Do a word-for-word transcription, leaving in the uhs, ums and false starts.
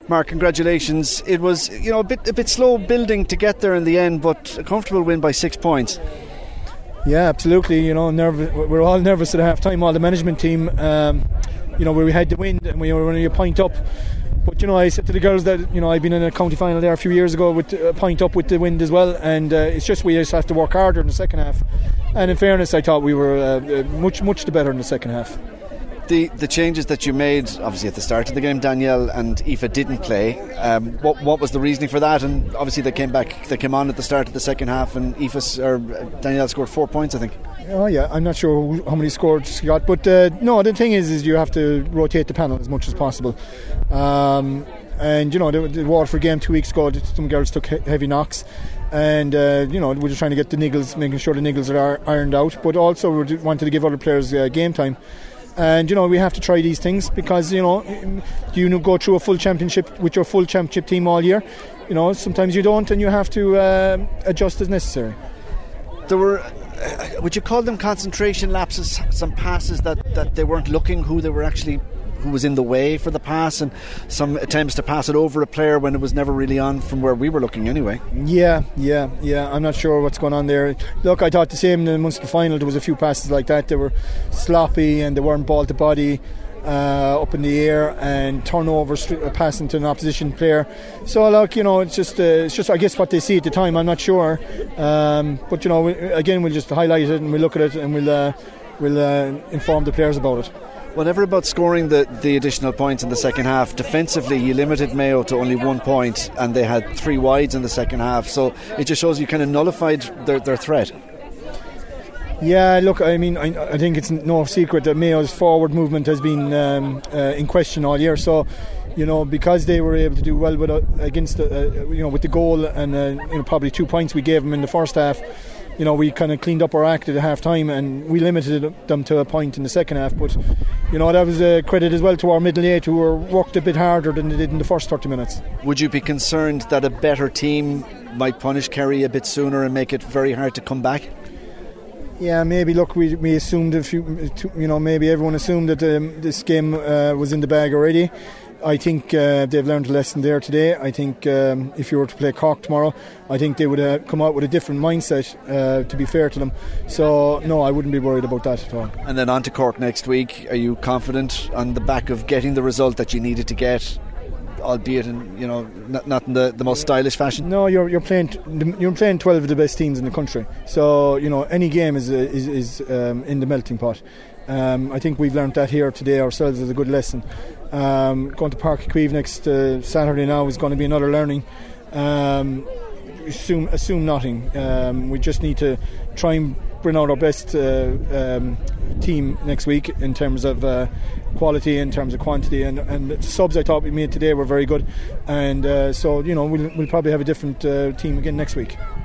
Mark, congratulations. It was, you know, a bit a bit slow building to get there in the end, but a comfortable win by six points. Yeah, absolutely. You know, nervous. We're all nervous at half time. All the management team, um, you know, where we had the wind and we were only a point up. But you know, I said to the girls that, you know, I've been in a county final there a few years ago with a point up with the wind as well, and uh, it's just we just have to work harder in the second half. And in fairness, I thought we were uh, much much the better in the second half. The the changes that you made, obviously at the start of the game, Danielle and Aoife didn't play. Um, what what was the reasoning for that? And obviously they came back, they came on at the start of the second half, and Aoife or Danielle scored four points, I think. Oh yeah, I'm not sure who, how many scores she got, but uh, no, the thing is, is you have to rotate the panel as much as possible. Um, and you know, the, the Waterford game two weeks ago, some girls took he- heavy knocks. And uh, you know, we're just trying to get the niggles, making sure the niggles are ironed out, but also we wanted to give other players uh, game time. And you know, we have to try these things because, you know, do you go through a full championship with your full championship team all year? You know, sometimes you don't, and you have to uh, adjust as necessary. There were, uh, would you call them concentration lapses? Some passes that, that they weren't looking who they were actually, who was in the way for the pass, and some attempts to pass it over a player when it was never really on from where we were looking anyway. Yeah, yeah, yeah. I'm not sure what's going on there. Look, I thought the same in the Munster final. There was a few passes like that. They were sloppy and they weren't ball to body, uh, up in the air, and turnovers, passing to an opposition player. So, look, you know, it's just, uh, it's just, I guess, what they see at the time. I'm not sure, um, but you know, again, we'll just highlight it and we'll look at it and we'll, uh, we'll uh, inform the players about it. Whatever about scoring the, the additional points in the second half, defensively you limited Mayo to only one point and they had three wides in the second half, so it just shows you kind of nullified their, their threat. Yeah, look, I mean, I, I think it's no secret that Mayo's forward movement has been um, uh, in question all year, so you know, because they were able to do well with uh, against the, uh, you know, with the goal and uh, you know, probably two points we gave them in the first half. You know, we kind of cleaned up our act at half time and we limited them to a point in the second half. But, you know, that was a credit as well to our middle eight, who were worked a bit harder than they did in the first thirty minutes. Would you be concerned that a better team might punish Kerry a bit sooner and make it very hard to come back? Yeah, maybe. Look, we we assumed a few, you know, maybe everyone assumed that um, this game uh, was in the bag already. I think uh, they've learned a lesson there today. I think um, if you were to play Cork tomorrow, I think they would uh, come out with a different mindset, uh, to be fair to them. So no, I wouldn't be worried about that at all. And then on to Cork next week. Are you confident on the back of getting the result that you needed to get, albeit in, you know, not, not in the, the most stylish fashion? No, you're you're playing you're playing twelve of the best teams in the country. So you know, any game is is, is um, in the melting pot. Um, I think we've learned that here today ourselves as a good lesson. Um, going to Páirc Uí Chaoimh next uh, Saturday now is going to be another learning. Um, assume assume nothing. Um, we just need to try and bring out our best uh, um, team next week in terms of uh, quality, in terms of quantity, and, and the subs I thought we made today were very good. And uh, so you know, we'll, we'll probably have a different uh, team again next week.